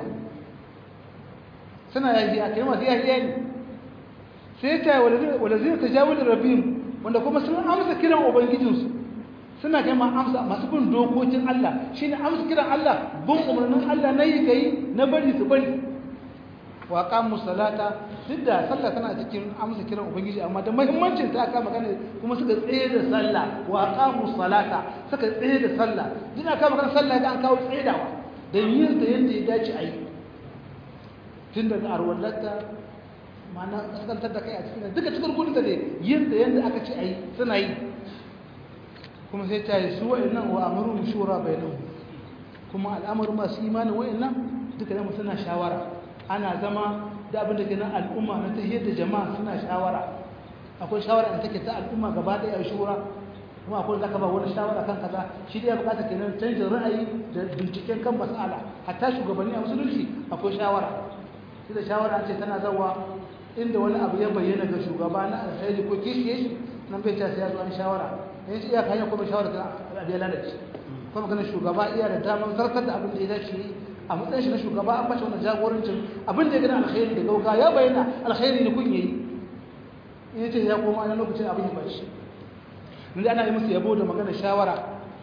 suna yaji a kai masu yaji ne sai ta wala zai ta jawo da rabin wanda kuma sun amsa kiran ubangijinsu suna kai ma amsa masu bin dokokin Allah shine amsa kiran Allah bin umarnin Allah na yi kai na bari su bari wa qamu salata duk da sallah tana cikin amsa kiran ubangiji amma da muhimmancin ta aka magana kuma suka tsaye da sallah wa qamu salata suka tsaye da sallah duk aka magana sallah da an kawo tsayedawa da yin ta yadda ya dace a yi tun daga arwallata ma'ana kaskantar da kai a cikin duka cikin gudun da ne yin da yadda aka ce a yi suna yi kuma sai ta yi su wa'annan wa amurin shura bai nan kuma al'amarin masu imanin wa'annan duka zama suna shawara ana zama da abin da ke nan al'umma na tahiyar da jama'a suna shawara akwai shawara da take ta al'umma gaba ɗaya shura kuma akwai zaka ba wani shawara kan kaza shi da ya bukata kenan canjin ra'ayi da binciken kan mas'ala hatta shugabanni a musulunci akwai shawara shi da shawara ce tana zawa inda wani abu ya bayyana ga shugaba na alkhairi ko kishiye shi nan bai ta sai ya zo an shawara in shi iya kayan kuma shawara ta abiya lalace kuma ganin shugaba iya da damar zartar da abin da ya dace a matsayin shi na shugaba an bace wannan jagorancin abin da ya gani alkhairi da gauga ya bayyana alkhairi ne kun yi in ce ya koma a lokacin abin ya bashi inda ana yi musu yabo da magana shawara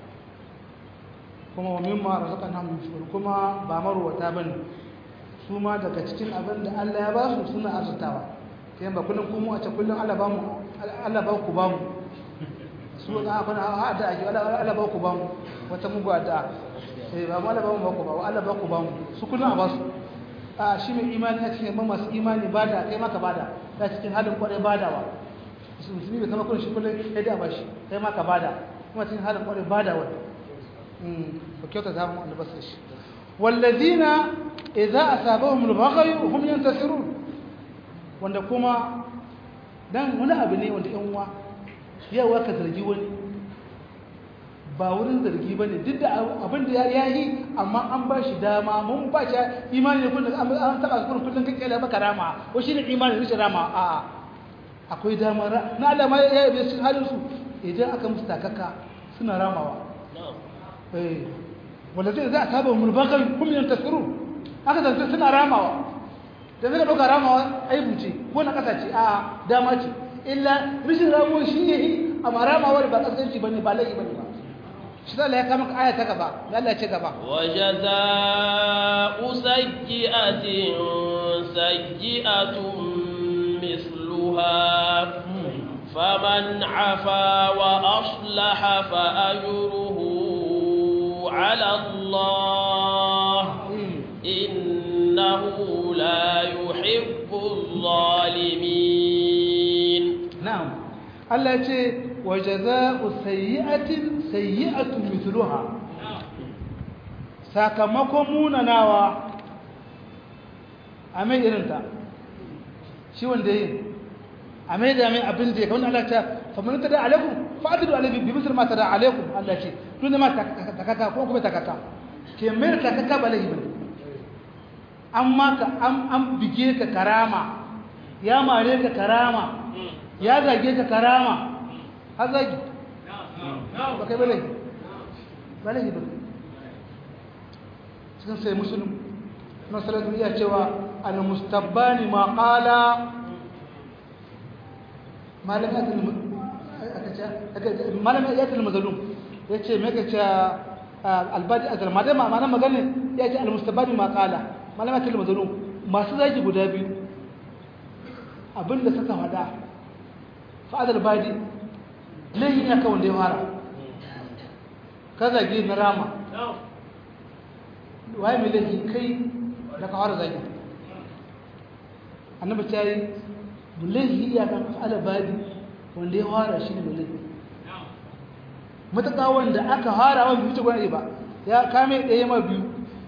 kuma wa mimma razaqnahum yunfiqun kuma ba marwata bane su ma daga cikin abin da Allah ya ba su suna arzutawa kai ba kullun kuma a ce kullun Allah ba mu Allah ba ku ba mu su da abin a da ake Allah ba ku ba mu wata mugu da ba mu Allah ba mu ba ku ba Allah ba ku ba mu su kullun a ba su a shi mai imani ya ce ba masu imani bada kai maka bada ta cikin halin kwarai badawa musulmi bai kama kullun shi kullun ya da ba shi kai maka bada kuma cikin halin kwarai badawa ba kyauta za mu albasa shi wallazina idza asabahum al-baghy hum yantasirun wanda kuma dan wani abu ne wanda yan uwa yawa ka zargi wani ba wurin zargi bane duk da abin da ya yi amma an ba shi dama mun ba shi imani kun an taba kullun kake la baka rama ko shine imani ne rama a akwai dama na Allah ma ya yi su halin su idan aka musu takaka suna ramawa wallazina idza asabahum al-baghy hum yantasirun aka zance suna ramawa da zai ɗauka ramawa aibu ce ko na ƙasa ce a dama ce illa rishin ramuwa shi ne amma ramawar ba ƙasƙanci ba ne ba laifi ba ne ba shi zala ya kama aya ta gaba da Allah ce gaba wajaza'u sayyi'atin sayyi'atun misluha faman afa wa aslaha fa ajruhu ala Allah innahu la yuhibbu adh-dhalimin na'am Allah ce wajaza'u sayyi'atin sayyi'atun mithluha sakamakon munanawa a mai irinta shi wanda yi a mai da mai abin da ya kawai Allah ta famin ta da alaikum fa'adidu alaikum bi misal ma ta da alaikum Allah ce tun ma takaka ko kuma takaka ke mai takaka ba laifi bane amma ka an bige ka karama ya mare ka karama ya zage ka karama har zagi ba kai bane ba laifi bane cikin sai musulun nasarar iya cewa al-mustabbani ma qala malamin ayatul mazlum yace me kace albadi azal madama mana magana yace al-mustabbani ma qala malamin ayatul mazlum masu zagi guda biyu abinda suka fada fa azal badi lahi ya kawai da ya fara ka zagi na rama waye mai laifi kai da ka fara zagi annabi ta yi laifi ya kan alabadi wanda ya fara shi ne laifi matuƙa wanda aka fara wani biyu gwani ba ya kame ɗaya ma biyu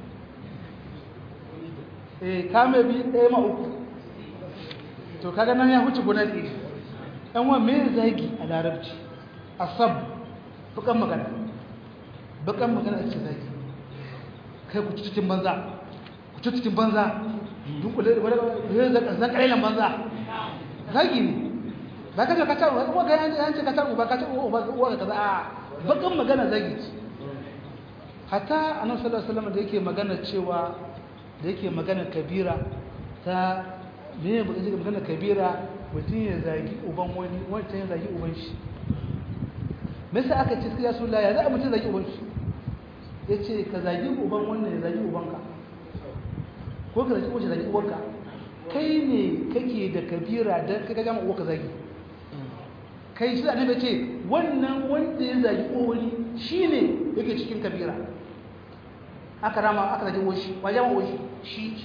kame biyu ɗaya ma uku to kaga nan ya huce gwani ɗaya ɗan wa mai zagi a larabci asab bakan magana a cikin zagi kai ku cikin banza ku cikin banza dunkule zan ƙarilan banza zagi ne ba ka ce ka taru ba ka yanci ka taru ba ka ce uwa ka kaza a bakan magana zagi ce hatta annabi sallallahu alaihi wasallam da yake magana cewa da yake magana kabira ta me magana kabira mutum ya zagi uban wani wancan ya zagi uban shi me yasa aka ce ya sulla ya za a mutum zagi uban shi ya ce ka zagi uban wannan ya zagi ubanka ko ka zagi uban zagi ubanka kai ne kake da kabira don ka gama uwa ka zagi kai shi da annabi ce wannan wanda ya zagi uwani shi ne yake cikin kabira aka rama aka zagi uwan shi wajen uwan shi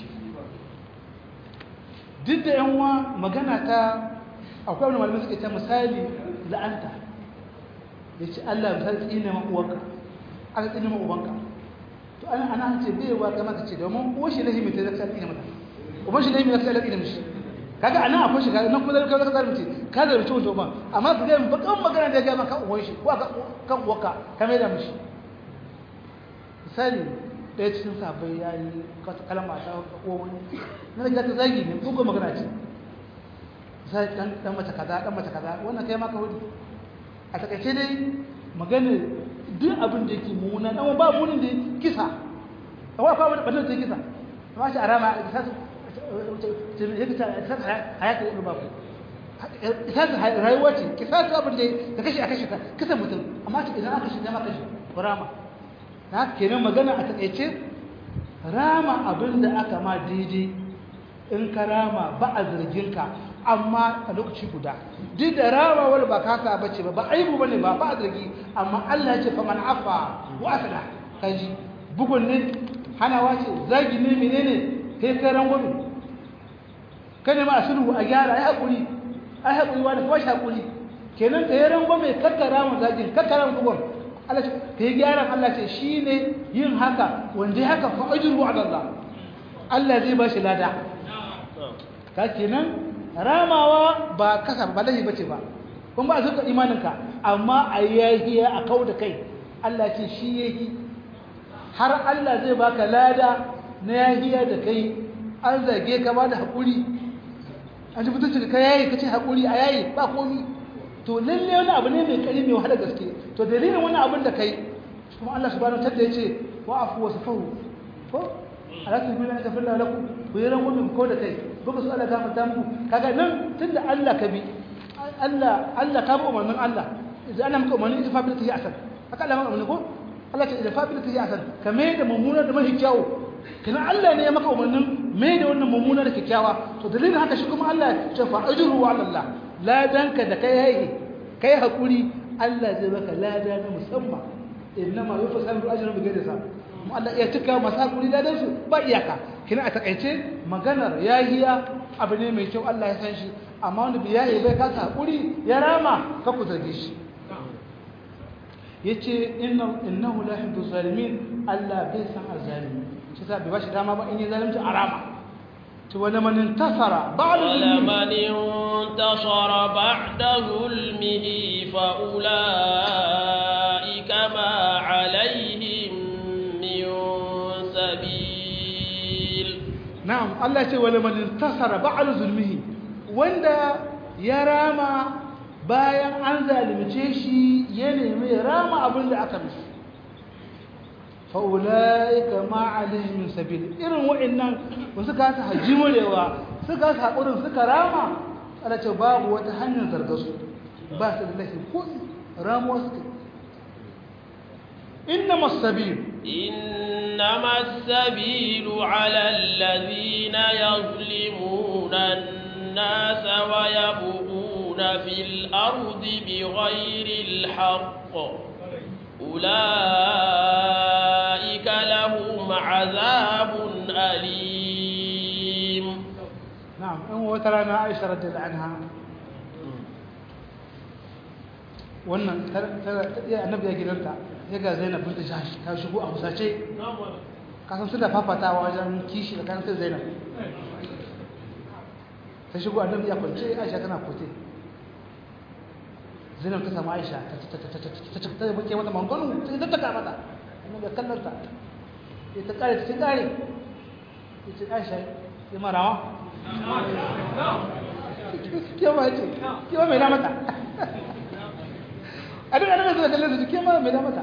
duk da yan uwa magana ta akwai wani malamai suke ta misali la'anta ya ce Allah misali tsine ma uwanka aka tsine ma ubanka to ana ce bai wa kama ka ce domin uwan shi lahi mai ta zaka tsine mata uban shi lahi mai zaka tsine mishi kaga anan akwai shi nan kuma ka zalunci ka zalunci mutum ba amma ka ga bakan magana da ga maka uwan shi ko kan uwarka ka mai da mishi misali ɗaya cikin sabai ya yi kalma ta kowani na riga ta zagi ne ko magana ce sai dan mata kaza wannan kai maka hudu a takaice dai magana duk abin da yake muna dan ba munin da kisa amma fa wani badal da kisa amma shi arama kisa ta hayata ibn babu kisa rayuwa ce kisa ta abin da kashi a kashi ka kisa mutum amma idan aka shi ma kashi rama na kenan magana a takaice rama abin da aka ma daidai in ka rama ba a zargin ka amma a lokaci guda duk da rama wani ba kasa bace ba aibu bane ba a zargi amma Allah ya ce fa man afa wa asla kaji bugun ne hanawa ce zagi ne menene kai ka rangwame kane ma sulhu a gyara ai hakuri wani kuma shi hakuri kenan kai rangwame kakkara mu zagin kakkara mu bugun Allah ce kai gyaran Allah ce shine yin haka wanda haka fa ajru ala Allah Allah zai ba shi lada ka kenan ramawa ba kasa ba laifi bace ba kun ba zuka imaninka amma ayyahiya a kauda kai Allah ce shi yake har Allah zai baka lada na yahiya da kai an zage ka ba da hakuri an ji mutunci ka yayi kace hakuri a yayi ba komi to lalle wani abu ne mai kari mai wahala gaske to dalilin wannan abin da kai kuma Allah subhanahu wa ta'ala yace wa afu wasfahu ko alatu bi an tafalla lakum ku yi rangumin ko da kai baka su Allah gafarta muku kaga nan tunda Allah ka bi Allah ka bi umarnin Allah idan Allah maka umarnin ita fabilita hi asan haka Allah maka umarni ko Allah ce idan fabilita hi asan ka mai da mummuna da mahi kyawu kina Allah ne ya maka umarnin mai da wannan mummuna da kyakkyawa to dalilin haka shi kuma Allah ya ce fa ajruhu ala Allah ladanka da kai hakuri Allah zai baka lada na musamman innama yufasalu ajrun bi ghairi hisab mu Allah ya cika masa hakuri ladan su ba iyaka kina a takaice maganar yahiya abu ne mai kyau Allah ya san shi amma wanda bai yahi bai kasa hakuri ya rama ka ku zarge shi yace innahu la yuhibbu zalimin Allah bai san azalimi shi sa bai bashi dama ba in yi zalunci a rama to wala man intasara ba'da zulmihi fa ulaika ma alaihim min sabil na'am Allah ce wala man intasara ba'da zulmihi wanda ya rama bayan an zalunce shi ya nemi rama abin da aka mishi fa'ula'ika ma'alihim min sabil irin wa'annan ba suka ta hajimurewa suka ta haƙurin suka rama ana ce babu wata hanyar zargasu ba su da lafi ko ramuwa suka innama sabilu ala allazina yazlimuna an-nasa wa yabghuna fil ardi bighayri al-haqq أولئك لهم عذاب أليم نعم وترانا عائشة رضي الله عنها wannan annabi ya gidanta ya ga Zainab bint Jahsh ta shigo a musace kasan su da fafatawa wajen kishi da kan sai Zainab ta shigo annabi ya kwance Aisha tana kote Zainab ta samu Aisha ta buke mata mangonu ta taka mata annabi ya kallarta ta kare ta kare ita Aisha ya marawa kewa mai damata a duk annabi zai kallar su kewa mai damata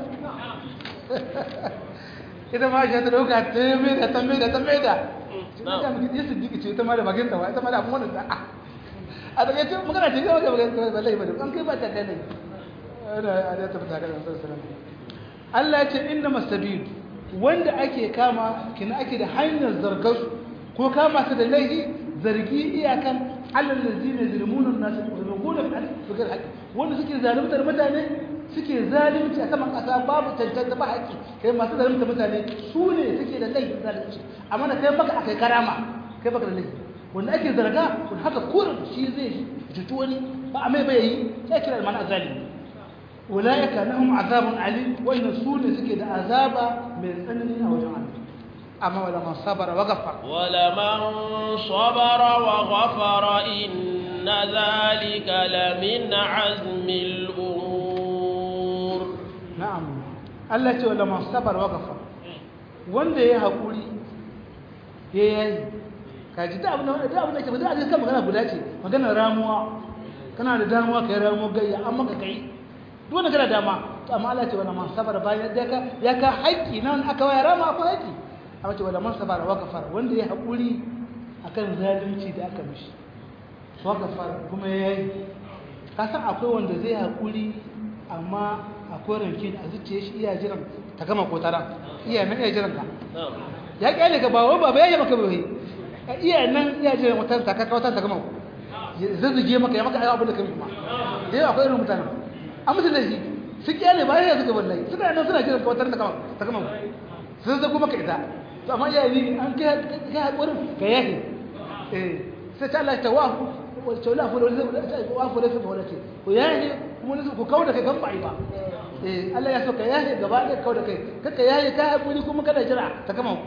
ita ma Aisha ta dauka ta mai da ita miki yesu diki ce ita ma da maginta ba ita ma da abun wannan a daga ce magana ce ga magana wallahi ba an kai ba ta kai ne ana da ta fita ga sallallahu Allah ya ce innamas sabil wanda ake kama kina ake da hanyar zargar ko kama su da laifi zargi iyakan alal ladina zulmuna an-nas yuzlimuna fil haqqi wanda suke zaluntar mutane suke zalunci a saman kasa babu tantance ba haƙi kai masu zaluntar mutane su ne suke da laifin zalunci amma da kai baka akai karama kai baka da laifi wanda ake zarga kun haka kurin shi zai jutu wani ba a mai bayayi sai kira mana zalimi ulaika lahum azabun alim wa inna sune suke da azaba mai tsanani a wajen amma wala man sabara wa ghafara ولمن صبر وغفر إن ذلك لمن عزم الأمور. na'am Allah ce wala man sabara wa ghafara wanda ya hakuri ya yayi kaji da abin da ke ba da kan magana guda ce magana ramuwa kana da damuwa kai ramuwa gayya amma ka kai duk wanda kana dama to amma Allah ce wala man sabara bayan da ya ka haƙi nan aka waya rama akwai haƙi amma ce wala man sabara wa ghafara wanda ya hakuri akan zalunci da aka mishi wa ghafara kuma yayi ka san akwai wanda zai hakuri amma akwai rankin a zuciyar shi iya jiran ta gama kotara iya nan iya jiran ka ya kyale ka ba wai baba ya yi maka bai iya nan iya jiran wata ta kaka wata ta gama zazzage maka ya maka ayyuka abin da kai kuma dai akwai irin mutanen an musu da shi su kyale ba ya suka wallahi suna nan suna jiran ka wata ta gama sun zago maka ita to amma iya ni an kai hakurin ka yahi sai ta Allah ta wafu wacce wala fu da su wala ce ko yahi kuma ku kauda kai kan bai ba Allah ya so ka yahi gaba da kauda kai kaka yahi ka hakuri kuma kada jira ta kama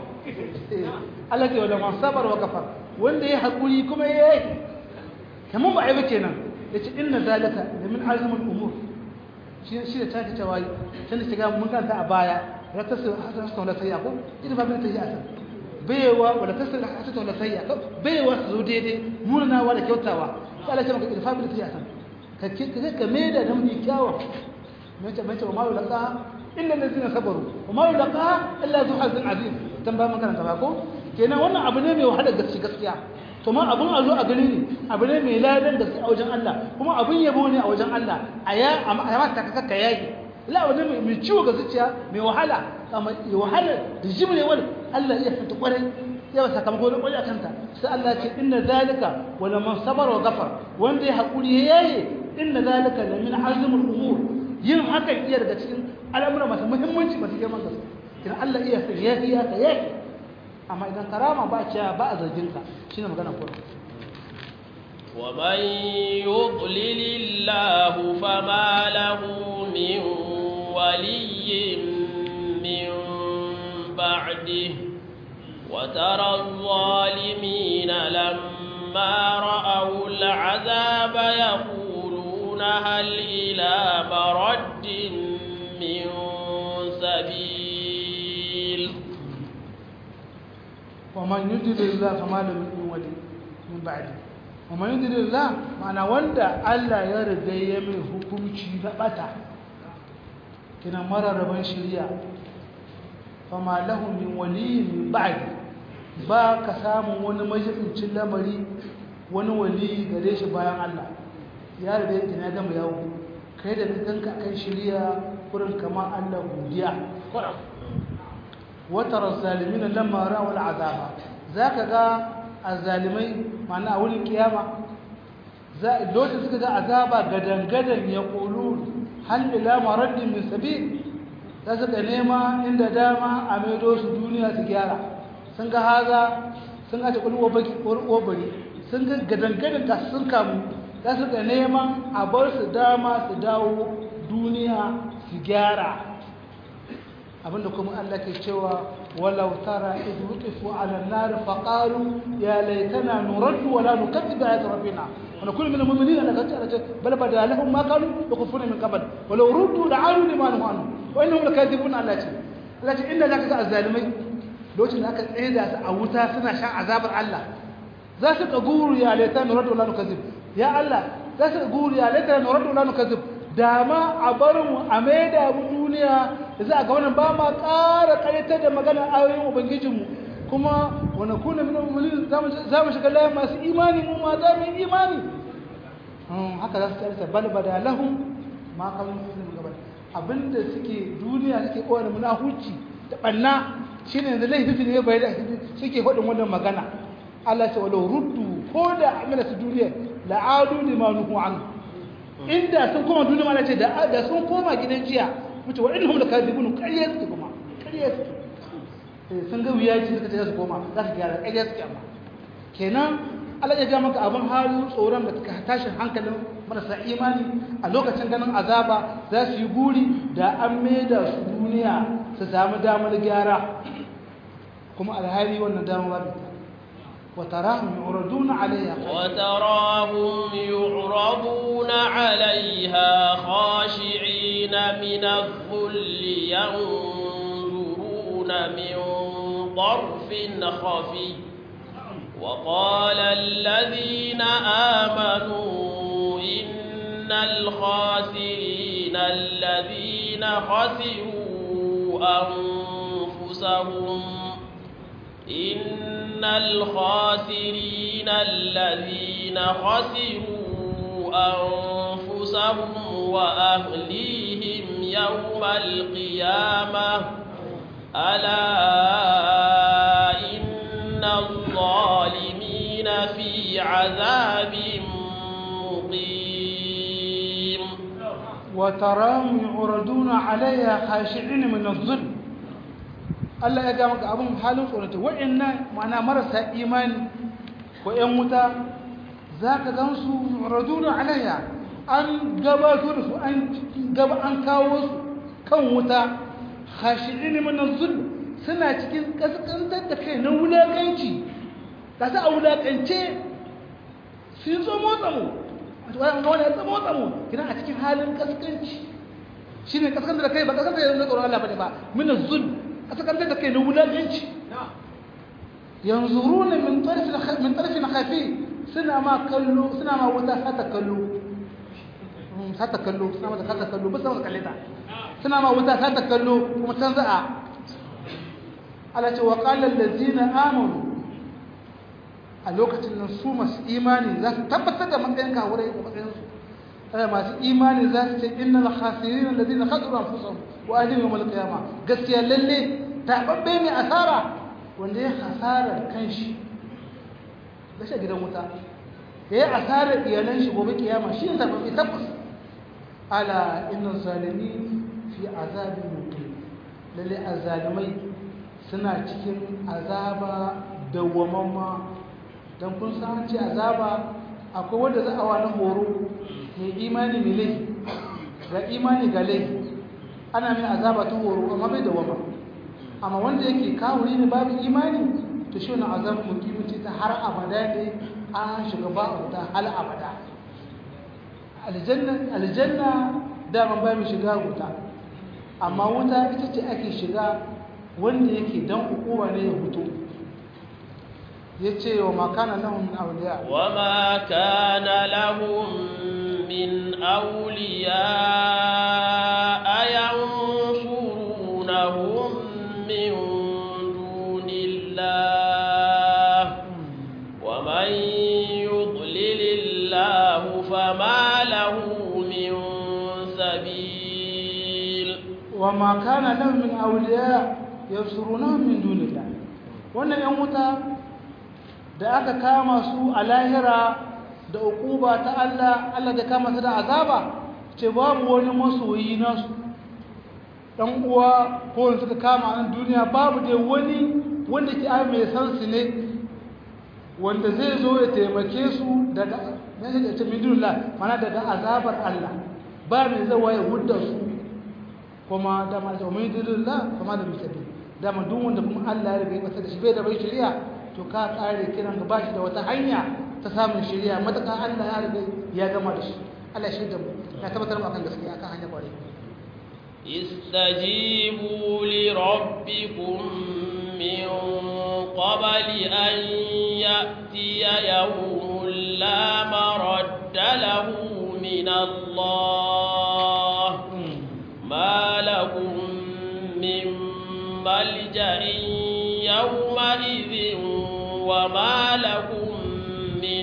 Allah ke wala man sabar wa kafar wanda ya hakuri kuma yahi kaman ba ai ba kenan yace inna zalika min azmul umur shi da take tawayi tunda shiga mun kanta a baya ya tasu hasan wala sayya ko idan ba bin tayi asan baiwa wala tasir hasan wala sayya ko baiwa su daidai murnawa da kyautawa sai Allah ya maka irfa bil tayi asan ka maida da mu kyawa mace wa ma yulqa illa allazina sabaru wa ma yulqa illa zu hazin azim tamba makaranta ba ko kenan wannan abu ne mai wahala gaskiya to ma abun azo a gani ne abu ne mai ladan gaskiya a wajen Allah kuma abun yabo ne a wajen Allah aya ta kaka yayi la wani mai ciwo ga zuciya mai wahala amma ya wahala da jimre wal Allah ya fita kwarai ya ba sakamako na kwarai akan ta sai Allah ce inna zalika wala man sabara wa ghafar wanda ya hakuri yayi inna zalika la min azmul umur yin hakan iya daga cikin al'amura masu muhimmanci masu girman gaske idan Allah iya yafiya ka yafi amma idan karama ba ciya ba a zargin ka shine magana ko ومن يضلل الله فما له من ولي من بعده وترى الظالمين لما رأوا العذاب يقولون هل إلى مرد من سبيل ومن يضلل الله فما له من ولي من بعده ومن يضلل الله معنى wanda Allah ya riga ya mai hukunci na bata kina mararraban shari'a fama lahu min wali min ba'di ba ka samu wani majibincin lamari wani wali gare shi bayan Allah ya riga ya gama yawo kai da kanka kan shari'a kurin kamar Allah godiya watar zalimin lamma ra'u al'azaba zaka ga azzalimai ma'ana a wurin kiyama lokacin suka ga azaba gadan ya qulu hal ila maraddin min sabil za su ga nema inda dama a maido su duniya su gyara sun ga haza sun ga ta kulwa baki bari sun ga gadan da sun kamu za su ga neman a bar su dama su dawo duniya su gyara abinda kuma Allah ke cewa walau tara idh wuqifu 'ala an-nar faqalu ya laitana nuraddu wa la nukaththiba ayati rabbina wa nakunu min al-mu'minina bal bada lahum ma kanu yakhufuna min qabl walau ruddu la'alu lima nuhu anhu wa innahum lakadibun Allah ce inda zaka ga azzalimai lokacin da aka tsaya su a wuta suna shan azabar Allah za su ka guru ya laitana nuraddu wa la nukaththiba ya Allah za su guru ya laitana nuraddu wa la nukaththiba dama a barin a maida mu duniya da za a ga wannan ba ma ƙara ƙaryatar da magana ayoyin ubangijinmu kuma wani kuna min mu'minin za mu shiga layin masu imani mu ma za mu yi imani haka za su tsarsa balbada lahum ma kanu muslimin gaban abinda suke duniya suke kowane munahuci da banna shine yanzu laifi ne bai da suke faɗin wannan magana Allah ya ce walau ruddu ko da amina su duniya la'adu limanuhu anhu inda sun koma duniya ma ce da sun koma gidan jiya mutu wa innahum lakadibun ƙarya suke kuma ƙarya suke sun ga wuya ce suka ce su koma za su gyara ƙarya suke amma kenan Allah ya ga maka abin halin tsoron da suka tashin hankalin marasa imani a lokacin ganin azaba za su yi guri da an maida su duniya su samu damar gyara kuma alhali wannan dama babu وتراهم يعرضون عليها خاشعين من الذل ينظرون من طرف خفي وقال الذين آمنوا إن الخاسرين الذين خسروا أنفسهم إن الخاسرين الذين خسروا أنفسهم وأهليهم يوم القيامة ألا إن الظالمين في عذاب مقيم وتراهم يعرضون عليها خاشعين من الذل Allah ya ga maka abin halin tsorata wa'annan ma'ana marasa imani ko ƴan wuta zaka gansu raduna alayya an gabato da su an kawo su kan wuta khashi'in min az-zul suna cikin kaskantar da kai na wulakanci da su a wulakance sun zo motsamo wannan ya zama motsamo kina a cikin halin kaskanci shine kaskantar da kai ba kaskantar da tsoron Allah bane ba min az-zul أتكلم لك إنه ولا جنش ينظرون من طرف خفي سنة ما كلوا سنة ما ودا هتكلوا بس ما كليتها سنة ما ودا هتكلوا ومتنزع على وقال الذين آمنوا الوقت النصومس إيماني ذات تبتدأ من كان كهوري masu imani za su ce innal khasirin alladhina khasiru anfusahum wa ahlihim yawm al-qiyamah gaskiya lalle tababbe mai asara wanda ya hasara kanshi da shi gidan wuta yayi asara iyalan shi gobe kiyama shi tababbe tabbas ala innal zalimin fi azabin muqim lalle azalimai suna cikin azaba dawwamamma dan kun san ce azaba akwai wanda za a wani horo mai imani mai laifi ga imani ga laifi ana mai azaba ta horo amma bai da wama amma wanda yake kawuri ne babu imani to shi wannan azabar mukiminci ta har abada ne an shiga ba wuta hal abada aljanna daman ba mu shiga wuta amma wuta ita ce ake shiga wanda yake dan hukuma ne ya fito yace wa ma kana lahum min awliya wa ma kana lahum min awliya yansurunahum min dunillah wa man yudlilillahu fama lahu min sabil wa ma kana lahum min awliya yansurunahum min dunillah wannan yan wuta da aka kama su a lahira da uquba ta Allah da kama su da azaba ce babu wani masoyi nasu dan uwa ko suka kama a duniya babu dai wani wanda ke ai mai san su ne wanda zai zo ya taimake su daga mai da tamidullah mana daga azabar Allah ba mai zawa ya hudda su kuma da ma tamidullah kuma da misabi da ma duk wanda kuma Allah ya riga ya fasa da shi bai da bai shari'a to ka kare kiran ga bashi da wata hanya ta samun shari'a mataka Allah ya riga ya gama da shi Allah shi da mu ya tabbatar mu akan gaskiya akan hanya kware istajibu li rabbikum min qabli an ya'tiya yawmun la maradda lahu min Allah ma lakum min malja'in يومئذ وما لكم من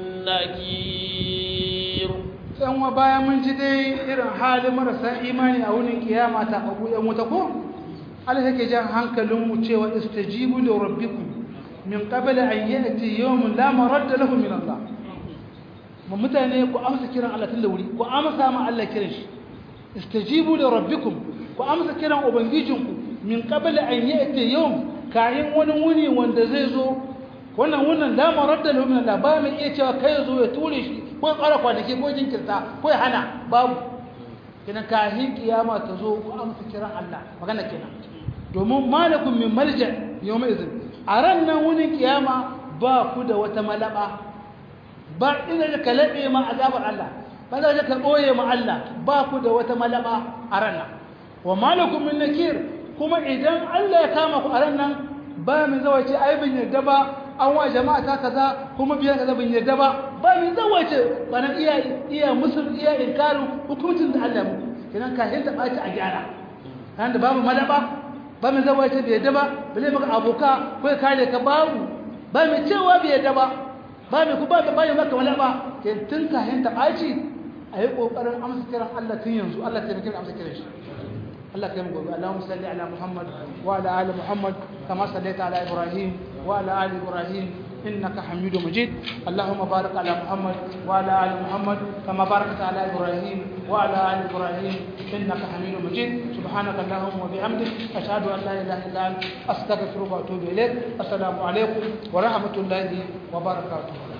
نكير san wa bayan mun ji dai irin halin marasa imani a wurin kiyama ta abu yan wuta ko Allah yake jan hankalin mu cewa istajibu li rabbikum min qabl an ya'ti yawmun la maradda lahu min Allah mu mutane ku amsa kiran Allah tun da wuri ku amsa ma Allah kiran shi istajibu li rabbikum ku amsa kiran ubangijinku min qabl an ya'ti yawm kayan wani wuni wanda zai zo wannan damar da lumin Allah ba mai iya cewa kai zo ya ture shi ko ya ƙara kwanaki ko jinkirta ko ya hana babu kenan kahin kiyama ta zo ko amsa kiran Allah magana kenan domin malakum min malja yawma izin a ran nan wunin kiyama ba ku da wata malaba ba ina da kalabe ma azabar Allah ba za ka boye ma Allah ba ku da wata malaba a ran nan wa malakum min nakir kuma idan Allah ya kama ku a ran nan ba mu zawace ai bin yarda ba an wa jama'a ta kaza kuma biyan kaza bin yarda ba mu zawace bana iya musul iya inkarin hukuncin da Allah mu kenan ka hinta baci a gyara kan da babu malaba ba mu zawace bai yarda ba bale maka aboka ko kare ka babu ba mu cewa bai yarda ba ba mu ku ba mu maka malaba ken tun ka hinta baci ayi kokarin amsa kiran Allah tun yanzu Allah ta nake amsa kiran shi الله كم قول اللهم صل على محمد وعلى آل محمد كما صليت على إبراهيم وعلى آل إبراهيم إنك حميد مجيد اللهم بارك على محمد وعلى آل محمد كما باركت على إبراهيم وعلى آل إبراهيم إنك حميد مجيد سبحانك اللهم وبحمدك أشهد أن لا إله إلا أنت أستغفرك وأتوب إليك السلام عليكم ورحمة الله وبركاته